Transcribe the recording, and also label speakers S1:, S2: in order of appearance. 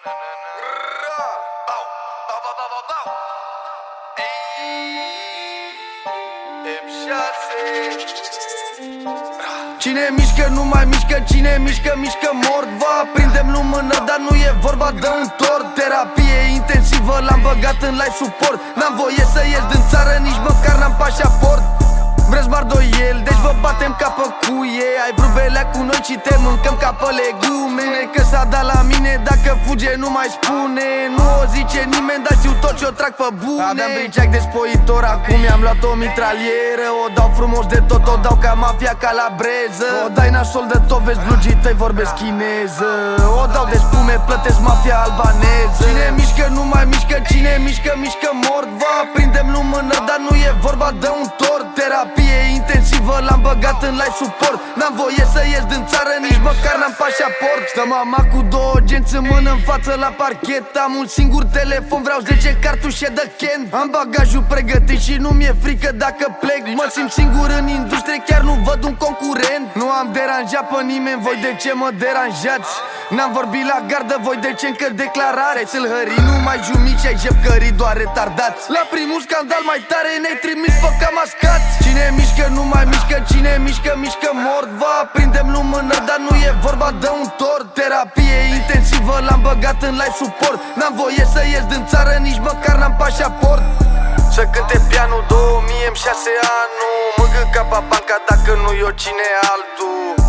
S1: Cine mișcă nu mai mișcă, cine mișcă, mișcă mort. Vă aprindem lumână, dar nu e vorba de un tort. Terapie intensivă l-am băgat în live support. N-am voie să ies din țară, nici măcar n-am pașaport. Vreți mardoiel, deci vă batem ca pe cuie. Ai vrut belea cu noi și te mâncăm ca pe legume. Că s-a dat la mine, dacă fuge nu mai spune. Nu o zice nimeni, dar știu tot ce-o trag pe bune. Aveam briceac de spoitor, acum i-am luat o mitralieră. O dau frumos de tot, o dau ca mafia calabreză. O dai nasol de tot, vezi blugii tăi vorbesc chineză. O dau de spume, plătesc mafia albaneză. Cine mișcă nu mai mișcă, cine mișcă, mișcă mort. Vă aprindem lumână, dar nu e vorba de un tort. Terapie intensivă l-am băgat în live support. N-am voie să ies din țară, nici măcar n-am pașaport. Stă mama cu două genți în mână în față la parchet. Am un singur telefon, vreau 10 cartușe de Ken. Am bagajul pregătit și nu mi-e frică dacă plec. Mă simt singur în industrie, chiar nu văd un concurent. Nu am deranjat pe nimeni, voi de ce mă deranjați? N-am vorbit la gardă, voi de ce încă declarare? Țâlhării nu mai jumici, ai jefcării doar retardați. La primul scandal mai tare ne-ai trimis pe camascați. Cine mișcă nu mai mișcă, cine mișcă, mișcă mort. Vă aprindem lumână, dar nu e vorba de un tort. Terapie intensivă l-am băgat în live support. N-am voie să ies din țară, nici măcar n-am pașaport. Să cânte pianul 2006 anul. Mângă ca banca, dacă nu eu cine altul.